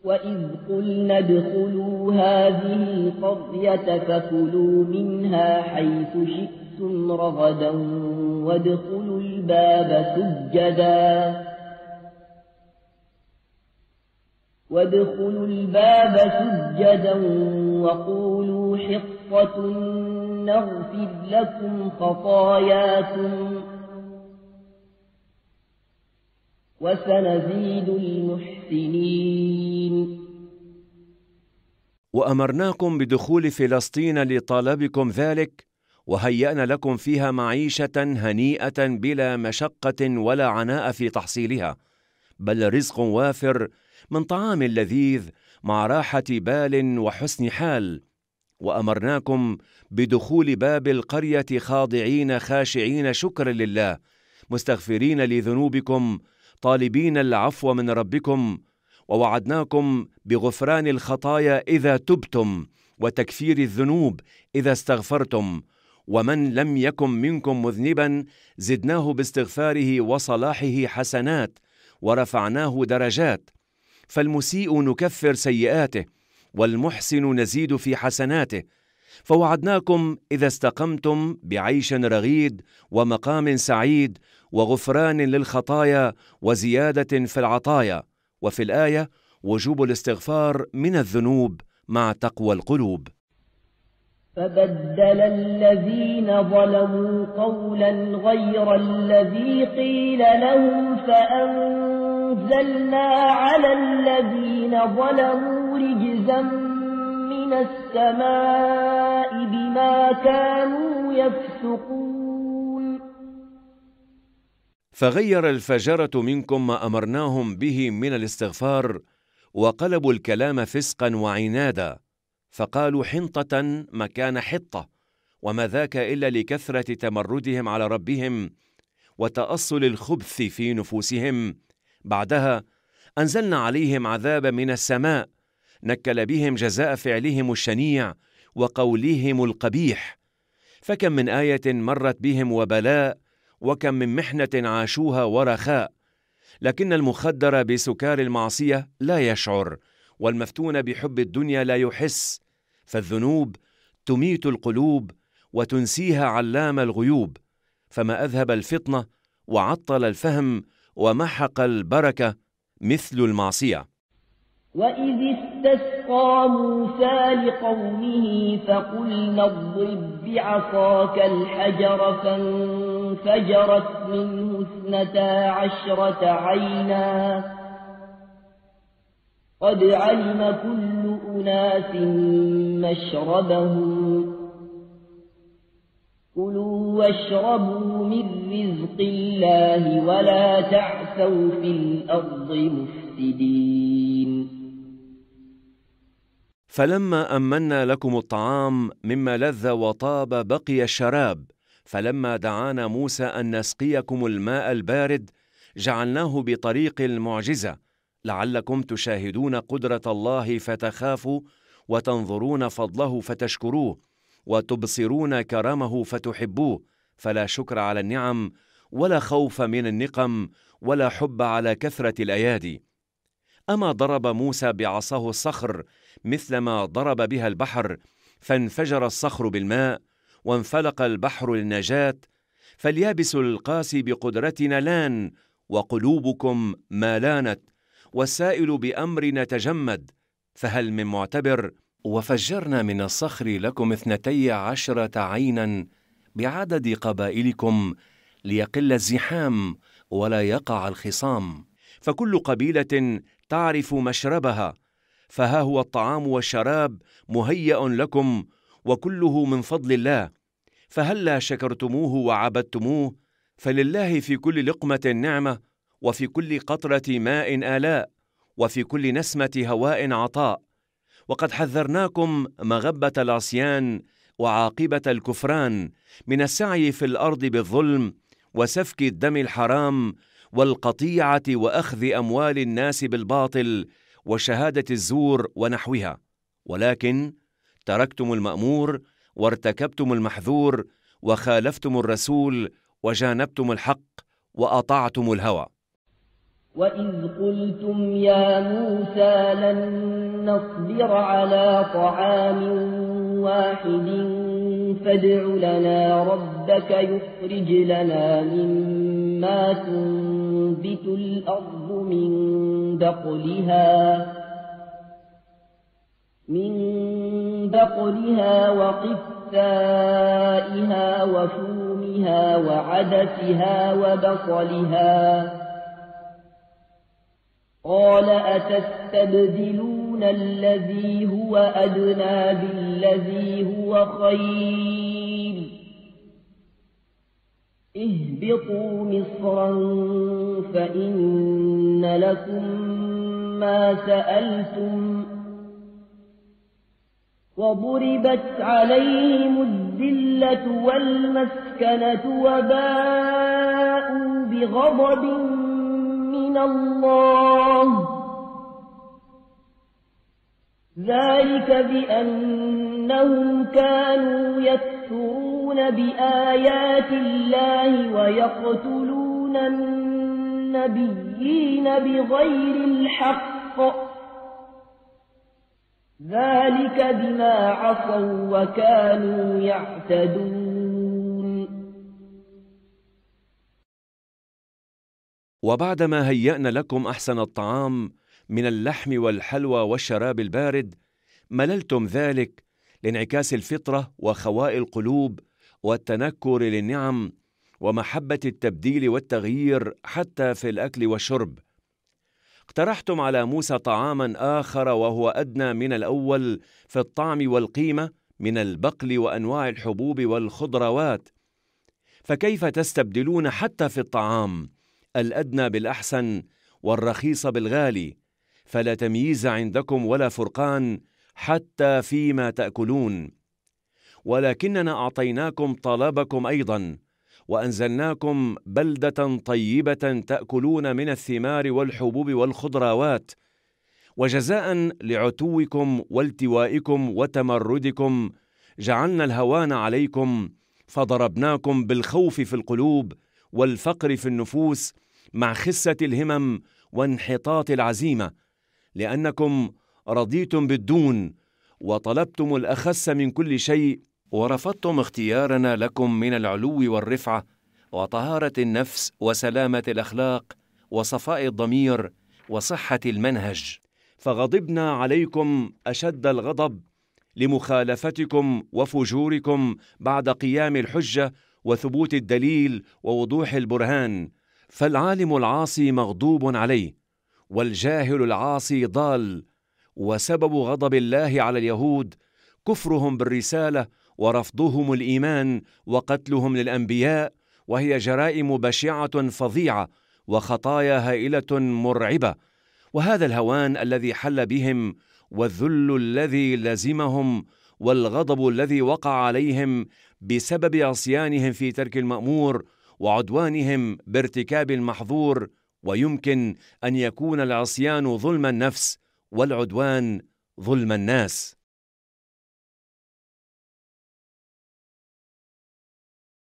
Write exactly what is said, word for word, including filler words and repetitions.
وإذ قلنا ادخلوا هذه القرية فكلوا منها حيث شئتم رغدا وادخلوا الباب سجدا وادخلوا الباب سجدا وقولوا حطة نغفر لكم خطاياكم وسنزيد المحسنين. وأمرناكم بدخول فلسطين لطلبكم ذلك، وهيأنا لكم فيها معيشة هنيئة بلا مشقة ولا عناء في تحصيلها، بل رزق وافر من طعام لذيذ مع راحة بال وحسن حال. وأمرناكم بدخول باب القرية خاضعين خاشعين شكرا لله، مستغفرين لذنوبكم طالبين العفو من ربكم، ووعدناكم بغفران الخطايا إذا تبتم وتكفير الذنوب إذا استغفرتم، ومن لم يكن منكم مذنبا زدناه باستغفاره وصلاحه حسنات ورفعناه درجات. فالمسيء نكفر سيئاته والمحسن نزيد في حسناته. فوعدناكم إذا استقمتم بعيش رغيد ومقام سعيد وغفران للخطايا وزيادة في العطايا. وفي الآية وجوب الاستغفار من الذنوب مع تقوى القلوب. فبدل الذين ظلموا قولا غير الذي قيل لهم فأنزلنا على الذين ظلموا رجزا من السماء بما كانوا يفسقون. فغير الفجرة منكم ما أمرناهم به من الاستغفار، وقلبوا الكلام فسقا وعنادا، فقالوا حنطة مكان حطة، وما ذاك إلا لكثرة تمردهم على ربهم وتأصل الخبث في نفوسهم. بعدها أنزلنا عليهم عذاب من السماء، نكل بهم جزاء فعلهم الشنيع وقولهم القبيح. فكم من آية مرت بهم وبلاء، وكم من محنة عاشوها ورخاء. لكن المخدر بسكار المعصية لا يشعر، والمفتون بحب الدنيا لا يحس، فالذنوب تميت القلوب وتنسيها علام الغيوب. فما أذهب الفطنة وعطل الفهم ومحق البركة مثل المعصية. وإذ استسقى موسى لقومه فقلنا اضرب بعصاك الحجر فانفجرت منه اثنتا عشرة عينا قد علم كل أناس مشربهم كلوا واشربوا من رزق الله ولا تعثوا في الأرض مفسدين. فلما أمنا لكم الطعام مما لذ وطاب بقي الشراب، فلما دعانا موسى أن نسقيكم الماء البارد جعلناه بطريق المعجزة، لعلكم تشاهدون قدرة الله فتخافوا، وتنظرون فضله فتشكروه، وتبصرون كرمه فتحبوه. فلا شكر على النعم ولا خوف من النقم ولا حب على كثرة الأيادي. أما ضرب موسى بعصاه الصخر مثلما ضرب بها البحر، فانفجر الصخر بالماء وانفلق البحر للنجاة. فاليابس القاسي بقدرتنا لان، وقلوبكم ما لانت، والسائل بأمرنا تجمد، فهل من معتبر؟ وفجرنا من الصخر لكم اثنتي عشرة عينا بعدد قبائلكم، ليقل الزحام ولا يقع الخصام. فكل قبيلة تعرف مشربها، فها هو الطعام والشراب مهيأ لكم، وكله من فضل الله. فهلا شكرتموه وعبدتموه؟ فلله في كل لقمة نعمة، وفي كل قطرة ماء آلاء، وفي كل نسمة هواء عطاء. وقد حذرناكم مغبة العصيان وعاقبة الكفران، من السعي في الأرض بالظلم وسفك الدم الحرام والقطيعة وأخذ أموال الناس بالباطل وشهادة الزور ونحوها. ولكن تركتم المأمور وارتكبتم المحذور، وخالفتم الرسول وجانبتم الحق وأطعتم الهوى. وإذ قلتم يا موسى لن نصبر على طعام واحد فادع لنا ربك يخرج لنا مما تنبت الأرض من بقلها من بقلها وقثائها وفومها وعدسها وبصلها قال أتستبدلون الذي هو أدنى بالذي هو خير اهبطوا مصرا فإن لكم ما سألتم وضربت عليهم الذلة والمسكنة وباءوا بغضب من الله ذلك بأنهم كانوا يكفرون بآيات الله ويقتلون النبيين بغير الحق ذلك بما عصوا وكانوا يعتدون. وبعدما هيأنا لكم أحسن الطعام من اللحم والحلوى والشراب البارد مللتم ذلك لانعكاس الفطرة وخواء القلوب والتنكر للنعم ومحبة التبديل والتغيير حتى في الأكل والشرب. اقترحتم على موسى طعاما آخر وهو أدنى من الأول في الطعم والقيمة من البقل وأنواع الحبوب والخضروات، فكيف تستبدلون حتى في الطعام الأدنى بالأحسن والرخيص بالغالي؟ فلا تمييز عندكم ولا فرقان حتى فيما تأكلون. ولكننا أعطيناكم طلبكم أيضا، وأنزلناكم بلدة طيبة تأكلون من الثمار والحبوب والخضروات، وجزاء لعتوكم والتوائكم وتمردكم جعلنا الهوان عليكم، فضربناكم بالخوف في القلوب والفقر في النفوس مع خسة الهمم وانحطاط العزيمة، لأنكم رضيتم بالدون وطلبتم الأخس من كل شيء، ورفضتم اختيارنا لكم من العلو والرفعة وطهارة النفس وسلامة الأخلاق وصفاء الضمير وصحة المنهج، فغضبنا عليكم أشد الغضب لمخالفتكم وفجوركم بعد قيام الحجة وثبوت الدليل ووضوح البرهان. فالعالم العاصي مغضوب عليه، والجاهل العاصي ضال، وسبب غضب الله على اليهود كفرهم بالرسالة ورفضهم الإيمان وقتلهم للأنبياء، وهي جرائم بشعة فظيعة وخطايا هائلة مرعبة. وهذا الهوان الذي حل بهم والذل الذي لزمهم والغضب الذي وقع عليهم بسبب عصيانهم في ترك المأمور وعدوانهم بارتكاب المحظور. ويمكن أن يكون العصيان ظلم النفس والعدوان ظلم الناس.